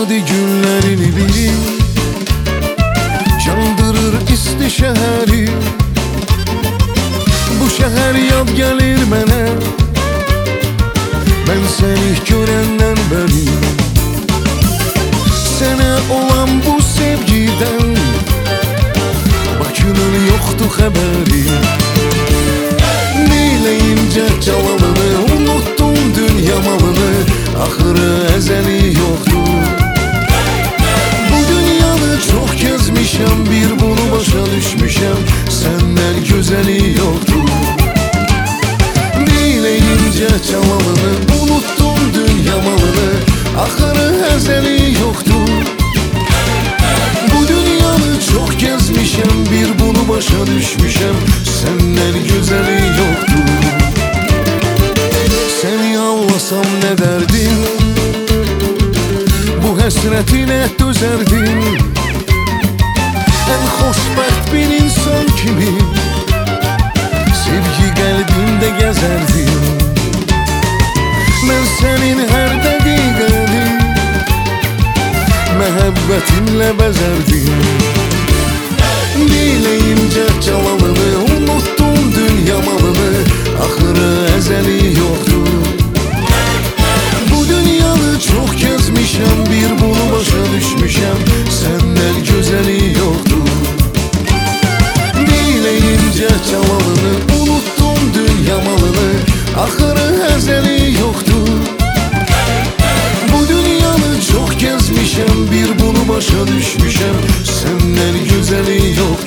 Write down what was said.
adi günlərini bilir, yandırır isti şəhəri. Bu şəhər yad gəlir mənə, mən səni görəndən bəri. Sənə olan bu sevgidən Bakının yoxdur xəbəri. Neyləyimcə calalını, unutdum dünya malını, axırı əzəli yoxdur. Bu dünyanı çox gəzmişəm, bir bunu başa düşmüşəm, səndən gözəli yoxdur. Neyləyimcə calalını, unutdum dünya malını, axırı əzəli yoxdur. Bu dünyanı çox gəzmişəm, bir bunu başa düşmüşəm, səndən gözəli yoxdur. Səni anlasam nə dərdim, bu həsrətinə dözərdim. Ən xoşbəxt bir insan kimi sevgi qəlbimdə gəzərdim. Mən sənin hər dəqiqəni məhəbbətinlə bəzərdim. Diləyimcə calalını, unutdum dünya malını, axırı əzəli yoxdur. Bu dünyanı çox gəzmişəm, bir bunu başa düşmüşəm, səndən gözəli yoxdur. Diləyimcə calalını, unutdum dünya malını, axırı əzəli yoxdur. Bu dünyanı çox gəzmişəm, bir bunu başa düşmüşəm, səndən gözəli yoxdur.